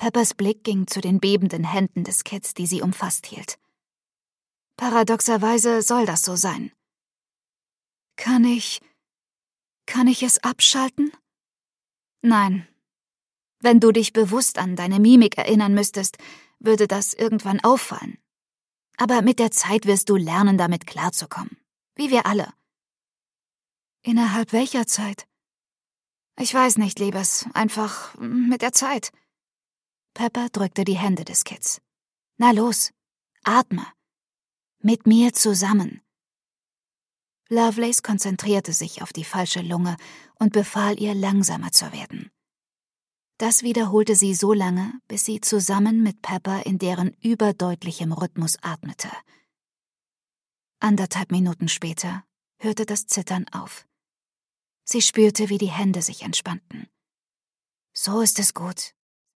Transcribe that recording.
Peppers Blick ging zu den bebenden Händen des Kids, die sie umfasst hielt. Paradoxerweise soll das so sein. Kann ich es abschalten? Nein. Wenn du dich bewusst an deine Mimik erinnern müsstest, würde das irgendwann auffallen. Aber mit der Zeit wirst du lernen, damit klarzukommen. Wie wir alle. Innerhalb welcher Zeit? Ich weiß nicht, Liebes. Einfach mit der Zeit. Pepper drückte die Hände des Kids. Na los, atme. Mit mir zusammen. Lovelace konzentrierte sich auf die falsche Lunge und befahl ihr, langsamer zu werden. Das wiederholte sie so lange, bis sie zusammen mit Pepper in deren überdeutlichem Rhythmus atmete. 1,5 Minuten später hörte das Zittern auf. Sie spürte, wie die Hände sich entspannten. So ist es gut.